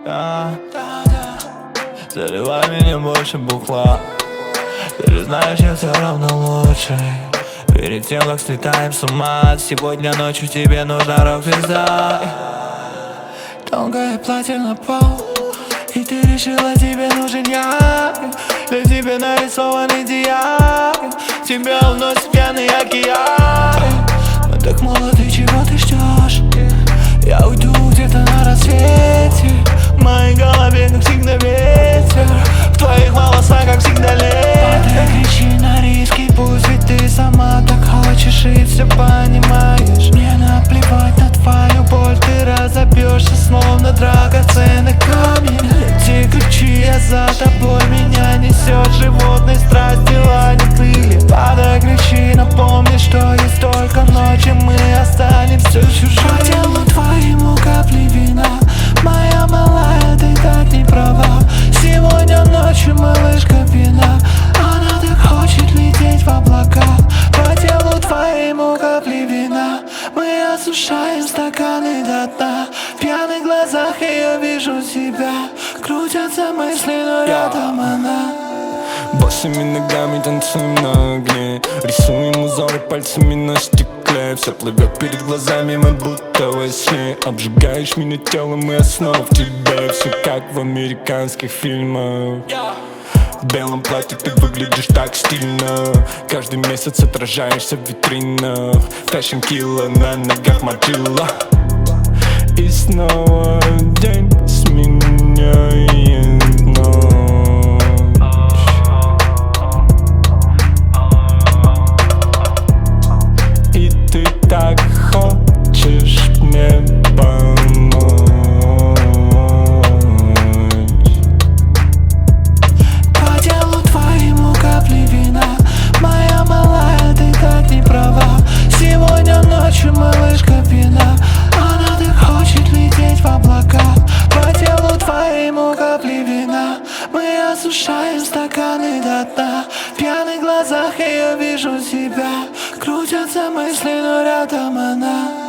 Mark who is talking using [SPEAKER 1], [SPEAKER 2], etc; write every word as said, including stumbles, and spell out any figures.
[SPEAKER 1] да. Заливай меня больше бухла. Ты же знаешь, я все равно лучший. Перед тем, как слетаем с ума, сегодня ночью тебе нужна рок-звезда. Тонкое платье на пол, и ты решила, тебе нужен я. Для тебя нарисован идеал, тебя уносит пьяный океан. Мы так молоды, чего ты ждешь? Я уйду где-то на рассвете. В моей голове, как всегда, ветер. В твоих волосах, как всегда, лето. Падай, кричи на риски, пусть ведь ты сама так хочешь и все понимаешь. Мне наплевать на твою боль, ты разобьешься, словно драгоценный камень. Лети, кричи, я за тобой, меня несет животной страсть, дела не крылья. Падай, кричи, напомни, что есть только ночи, мы останемся чужими. По телу твоему капли вина, моя малая, ты так не права. Сегодня ночью малышка пьяна, она так хочет лететь в облака. По телу твоему капли вина, мы осушаем стаканы до дна. В пьяных глазах я вижу себя, крутятся мысли, но рядом она.
[SPEAKER 2] Босыми ногами танцуем на огне, рисуем узоры пальцами на стекле. Все плывет перед глазами, мы будто во сне. Обжигаешь меня телом, и я снова в тебе. Все как в американских фильмах. В белом платье ты выглядишь так стильно. Каждый месяц отражаешься в витринах. Fashion killer, на ногах Мадрила. И снова день сменяет ночь. И ты так хочешь мне помочь.
[SPEAKER 1] По телу твоему капли вина, моя малая, ты так не права. Сегодня ночью малышка пьяна, она так хочет лететь в облака. По телу твоему капли вина, мы осушаем стаканы до дна. В пьяных глазах я вижу себя, крутятся мысли, но рядом она.